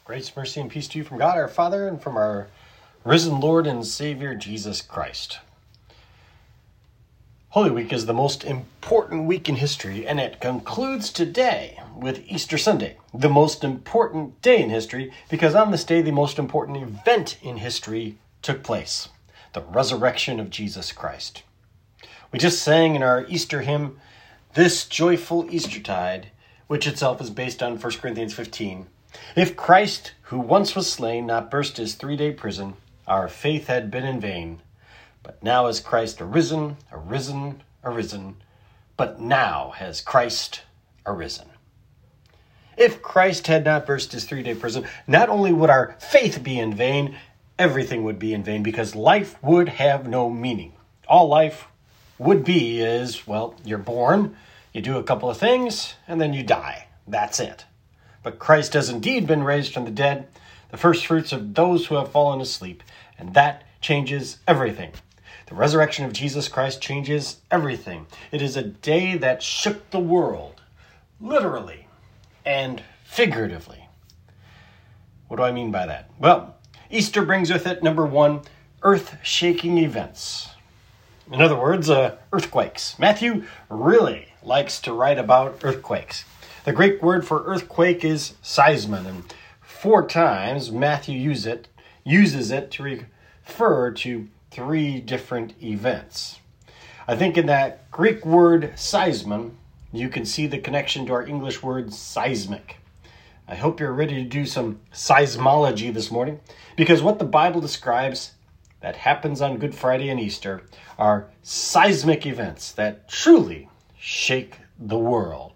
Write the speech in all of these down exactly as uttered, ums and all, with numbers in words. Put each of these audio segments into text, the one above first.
Grace, mercy, and peace to you from God our Father and from our risen Lord and Savior, Jesus Christ. Holy Week is the most important week in history, and it concludes today with Easter Sunday, the most important day in history, because on this day, the most important event in history took place, the resurrection of Jesus Christ. We just sang in our Easter hymn, "This joyful Eastertide," which itself is based on First Corinthians fifteen. If Christ, who once was slain, not burst his three-day prison, our faith had been in vain. But now has Christ arisen, arisen, arisen. But now has Christ arisen. If Christ had not burst his three-day prison, not only would our faith be in vain, everything would be in vain, because life would have no meaning. All life would be is, well, you're born, you do a couple of things, and then you die. That's it. But Christ has indeed been raised from the dead, the first fruits of those who have fallen asleep, and that changes everything. The resurrection of Jesus Christ changes everything. It is a day that shook the world, literally and figuratively. What do I mean by that? Well, Easter brings with it, number one, earth-shaking events. In other words, uh, earthquakes. Matthew really likes to write about earthquakes. The Greek word for earthquake is seismon, and four times Matthew use it, uses it to refer to three different events. I think in that Greek word seismon, you can see the connection to our English word seismic. I hope you're ready to do some seismology this morning, because what the Bible describes that happens on Good Friday and Easter are seismic events that truly shake the world.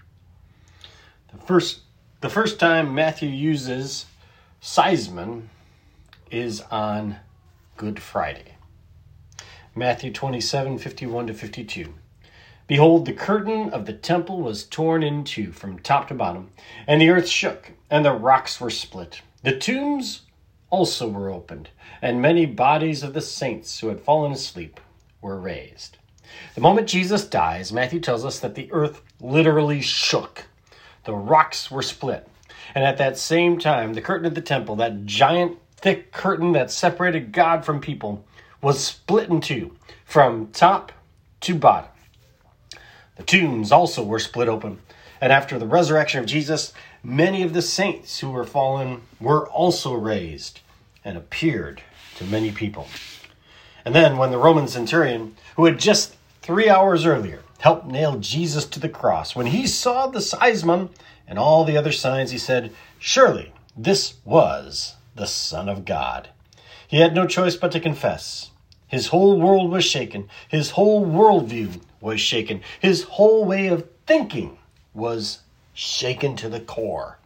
The first, the first time Matthew uses seismon is on Good Friday. Matthew twenty-seven, fifty-one to fifty-two. Behold, the curtain of the temple was torn in two from top to bottom, and the earth shook, and the rocks were split. The tombs also were opened, and many bodies of the saints who had fallen asleep were raised. The moment Jesus dies, Matthew tells us that the earth literally shook. The rocks were split. And at that same time, the curtain of the temple, that giant thick curtain that separated God from people, was split in two, from top to bottom. The tombs also were split open. And after the resurrection of Jesus, many of the saints who were fallen were also raised and appeared to many people. And then when the Roman centurion, who had just three hours earlier helped nail Jesus to the cross, when he saw the seismon and all the other signs, he said, "Surely this was the Son of God." He had no choice but to confess. His whole world was shaken. His whole worldview was shaken. His whole way of thinking was shaken to the core.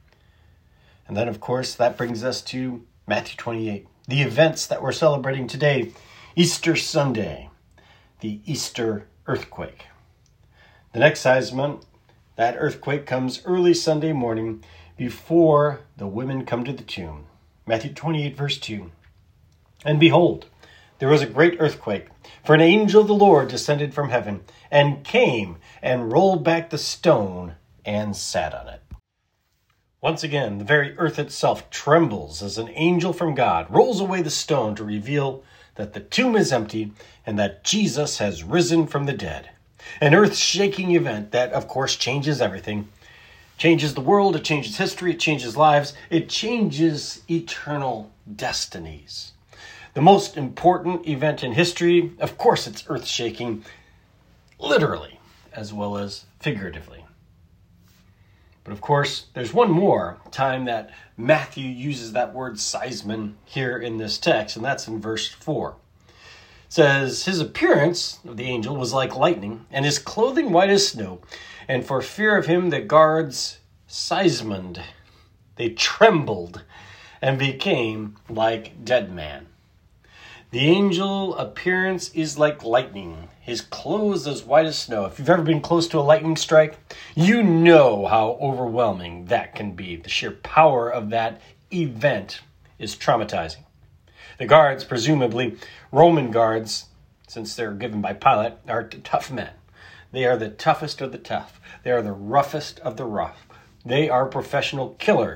And then, of course, that brings us to Matthew twenty-eight, the events that we're celebrating today, Easter Sunday, the Easter earthquake. The next seismon, that earthquake comes early Sunday morning before the women come to the tomb. Matthew twenty-eight, verse two. And behold, there was a great earthquake, for an angel of the Lord descended from heaven and came and rolled back the stone and sat on it. Once again, the very earth itself trembles as an angel from God rolls away the stone to reveal that the tomb is empty and that Jesus has risen from the dead. An earth-shaking event that, of course, changes everything. Changes the world, it changes history, it changes lives, it changes eternal destinies. The most important event in history, of course, it's earth-shaking, literally, as well as figuratively. But of course, there's one more time that Matthew uses that word seismon here in this text, and that's in verse four. It says, "His appearance," of the angel, "was like lightning, and his clothing white as snow. And for fear of him, the guards seismoned." They trembled and became like dead men. The angel appearance is like lightning. His clothes as white as snow. If you've ever been close to a lightning strike, you know how overwhelming that can be. The sheer power of that event is traumatizing. The guards, presumably Roman guards, since they're given by Pilate, are tough men. They are the toughest of the tough. They are the roughest of the rough. They are professional killers.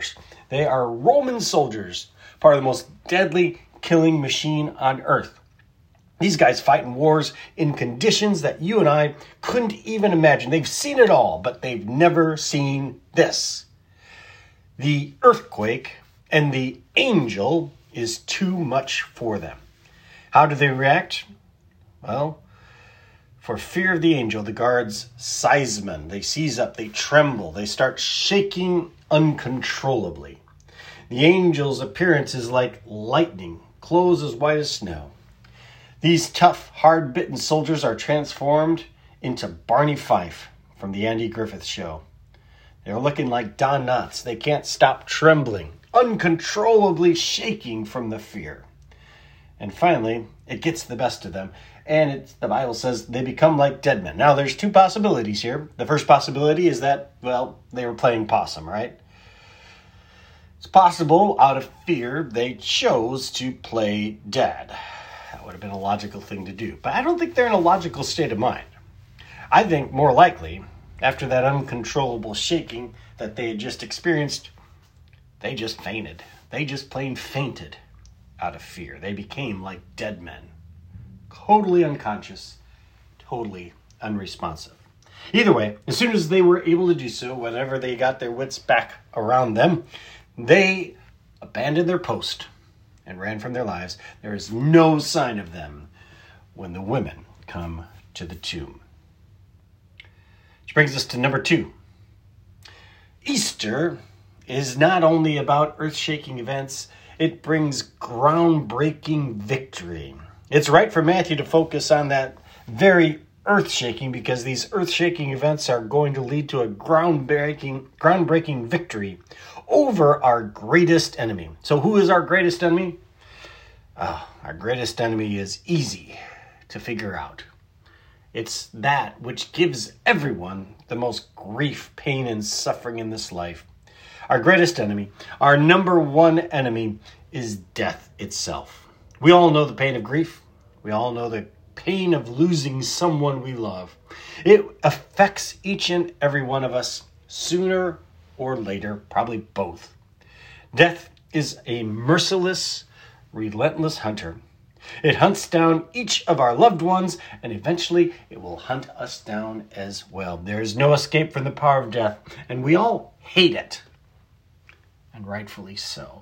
They are Roman soldiers, part of the most deadly killing machine on earth. These guys fight in wars in conditions that you and I couldn't even imagine. They've seen it all, but they've never seen this. The earthquake and the angel is too much for them. How do they react? Well, for fear of the angel, the guards seisman. They seize up, they tremble, they start shaking uncontrollably. The angel's appearance is like lightning, clothes as white as snow. These tough, hard-bitten soldiers are transformed into Barney Fife from the Andy Griffith Show. They're looking like Don Knotts. They can't stop trembling, uncontrollably shaking from the fear. And finally, it gets the best of them. And it's, the Bible says they become like dead men. Now, there's two possibilities here. The first possibility is that, well, they were playing possum, right? It's possible, out of fear, they chose to play dead. That would have been a logical thing to do. But I don't think they're in a logical state of mind. I think, more likely, after that uncontrollable shaking that they had just experienced, they just fainted. They just plain fainted out of fear. They became like dead men. Totally unconscious, totally unresponsive. Either way, as soon as they were able to do so, whenever they got their wits back around them, they abandoned their post and ran from their lives. There is no sign of them when the women come to the tomb. Which brings us to number two. Easter is not only about earth-shaking events, it brings groundbreaking victory. It's right for Matthew to focus on that very earth-shaking because these earth-shaking events are going to lead to a groundbreaking, groundbreaking victory over our greatest enemy. So who is our greatest enemy? Oh, our greatest enemy is easy to figure out. It's that which gives everyone the most grief, pain, and suffering in this life. Our greatest enemy, our number one enemy, is death itself. We all know the pain of grief. We all know the pain of losing someone we love. It affects each and every one of us sooner or later, probably both. Death is a merciless, relentless hunter. It hunts down each of our loved ones, and eventually it will hunt us down as well. There is no escape from the power of death, and we all hate it, and rightfully so.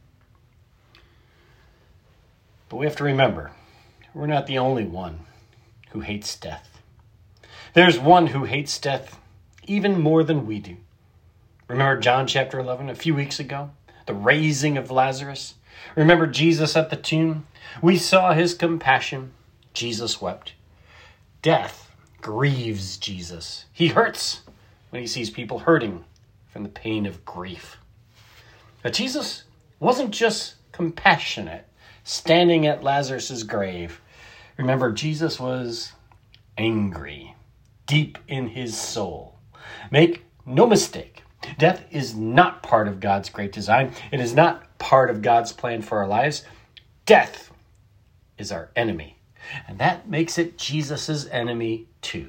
But we have to remember, we're not the only one who hates death. There's one who hates death even more than we do. Remember John chapter eleven a few weeks ago? The raising of Lazarus? Remember Jesus at the tomb? We saw his compassion. Jesus wept. Death grieves Jesus. He hurts when he sees people hurting from the pain of grief. But Jesus wasn't just compassionate, standing at Lazarus' grave. Remember, Jesus was angry, deep in his soul. Make no mistake, death is not part of God's great design. It is not part of God's plan for our lives. Death is our enemy, and that makes it Jesus' enemy too.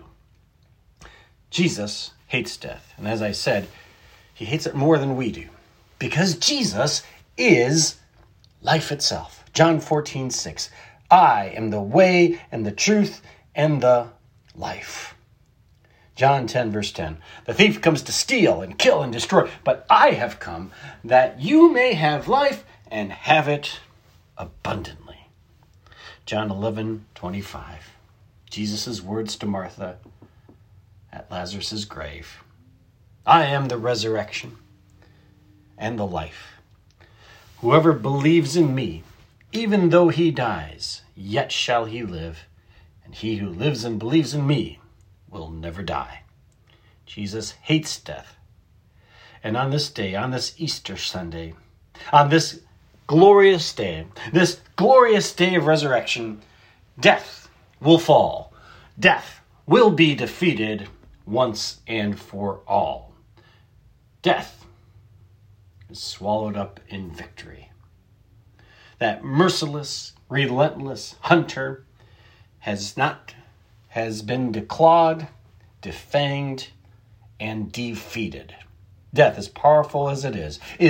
Jesus hates death, and as I said, he hates it more than we do, because Jesus is life itself. John fourteen six. I am the way and the truth and the life. John ten verse ten. The thief comes to steal and kill and destroy, but I have come that you may have life and have it abundantly. John eleven twenty-five. Jesus' words to Martha at Lazarus' grave. I am the resurrection and the life. Whoever believes in me, even though he dies, yet shall he live. And he who lives and believes in me will never die. Jesus hates death. And on this day, on this Easter Sunday, on this glorious day, this glorious day of resurrection, death will fall. Death will be defeated once and for all. Death is swallowed up in victory. That merciless, relentless hunter has not, has been declawed, defanged, and defeated. Death, as powerful as it is, is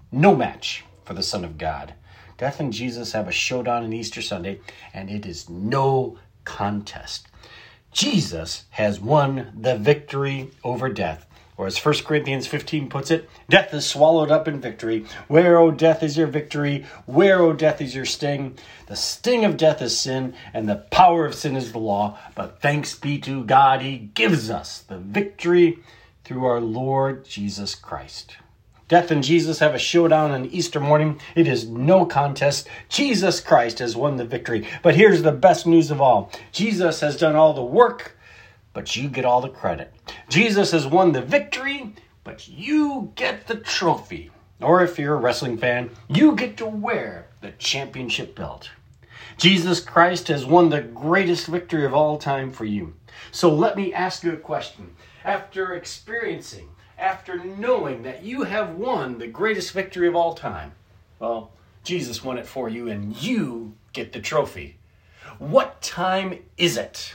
no match for the Son of God. Death and Jesus have a showdown on Easter Sunday, and it is no contest. Jesus has won the victory over death. Or as First Corinthians fifteen puts it, death is swallowed up in victory. Where, O death, is your victory? Where, O death, is your sting? The sting of death is sin, and the power of sin is the law. But thanks be to God, he gives us the victory through our Lord Jesus Christ. Death and Jesus have a showdown on Easter morning. It is no contest. Jesus Christ has won the victory. But here's the best news of all. Jesus has done all the work, but you get all the credit. Jesus has won the victory, but you get the trophy. Or if you're a wrestling fan, you get to wear the championship belt. Jesus Christ has won the greatest victory of all time for you. So let me ask you a question. After experiencing, after knowing that you have won the greatest victory of all time, well, Jesus won it for you and you get the trophy. What time is it?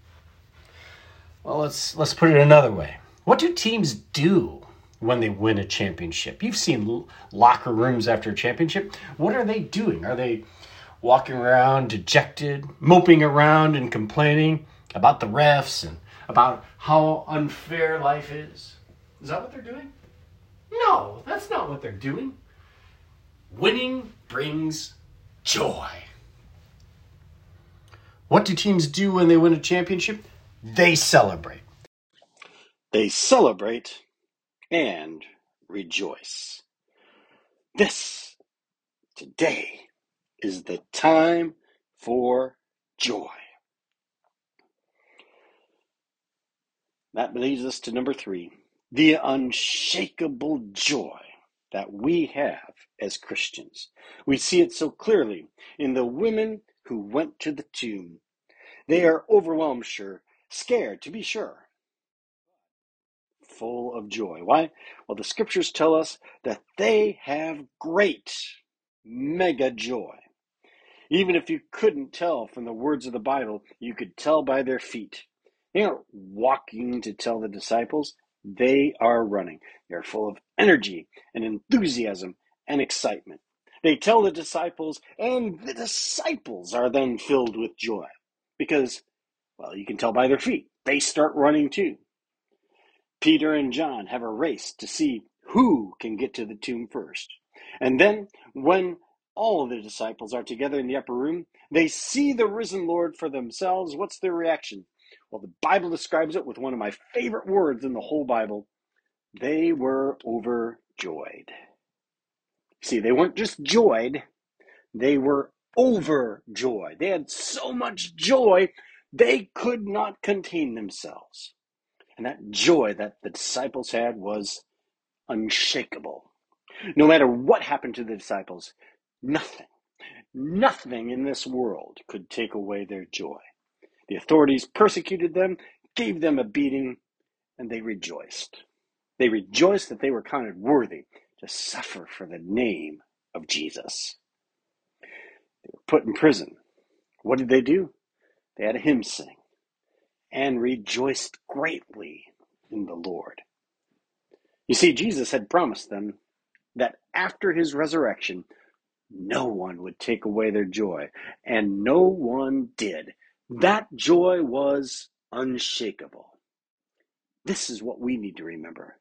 Well, let's let's put it another way. What do teams do when they win a championship? You've seen locker rooms after a championship. What are they doing? Are they walking around dejected, moping around and complaining about the refs and about how unfair life is? Is that what they're doing? No, that's not what they're doing. Winning brings joy. What do teams do when they win a championship? They celebrate. They celebrate and rejoice. This, today, is the time for joy. That leads us to number three, the unshakable joy that we have as Christians. We see it so clearly in the women who went to the tomb. They are overwhelmed, sure, scared to be sure, full of joy. Why? Well, the scriptures tell us that they have great, mega joy. Even if you couldn't tell from the words of the Bible, you could tell by their feet. They aren't walking to tell the disciples. They are running. They're full of energy and enthusiasm and excitement. They tell the disciples, and the disciples are then filled with joy. Because, well, you can tell by their feet. They start running too. Peter and John have a race to see who can get to the tomb first. And then, when all of the disciples are together in the upper room, they see the risen Lord for themselves. What's their reaction? Well, the Bible describes it with one of my favorite words in the whole Bible. They were overjoyed. See, they weren't just joyed, they were overjoyed. They had so much joy, they could not contain themselves. And that joy that the disciples had was unshakable. No matter what happened to the disciples, nothing, nothing in this world could take away their joy. The authorities persecuted them, gave them a beating, and they rejoiced. They rejoiced that they were counted worthy to suffer for the name of Jesus. They were put in prison. What did they do? They had a hymn sing and rejoiced greatly in the Lord. You see, Jesus had promised them that after his resurrection, no one would take away their joy, and no one did. That joy was unshakable. This is what we need to remember.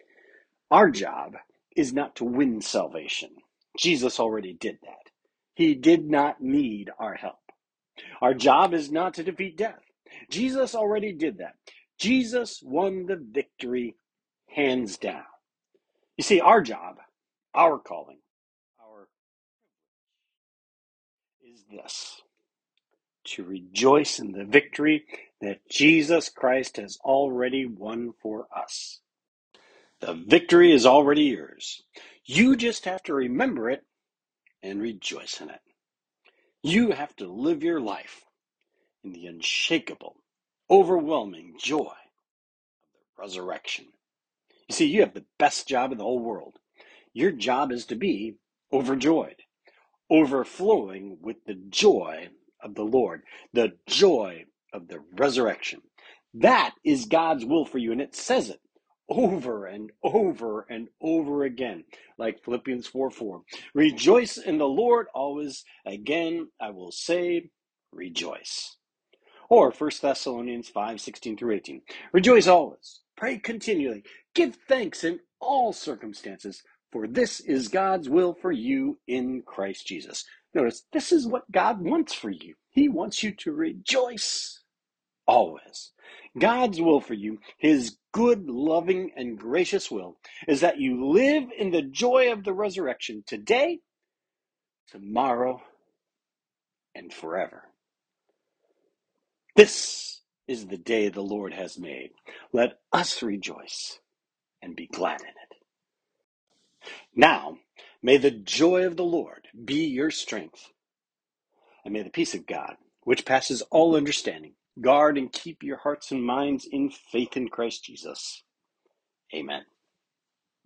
Our job is not to win salvation. Jesus already did that. He did not need our help. Our job is not to defeat death. Jesus already did that. Jesus won the victory hands down. You see, our job, our calling, our privilege is this: to rejoice in the victory that Jesus Christ has already won for us. The victory is already yours. You just have to remember it and rejoice in it. You have to live your life in the unshakable, overwhelming joy of the resurrection. You see, you have the best job in the whole world. Your job is to be overjoyed, overflowing with the joy of the Lord, the joy of the resurrection. That is God's will for you, and it says it over and over and over again, like Philippians four four. Rejoice in the Lord always. Again, I will say, rejoice. Or First Thessalonians five sixteen through eighteen. Rejoice always. Pray continually. Give thanks in all circumstances, for this is God's will for you in Christ Jesus. Notice, this is what God wants for you. He wants you to rejoice always. God's will for you, his good, loving, and gracious will, is that you live in the joy of the resurrection today, tomorrow, and forever. This is the day the Lord has made. Let us rejoice and be glad in it. Now, may the joy of the Lord be your strength, and may the peace of God, which passes all understanding, guard and keep your hearts and minds in faith in Christ Jesus. Amen.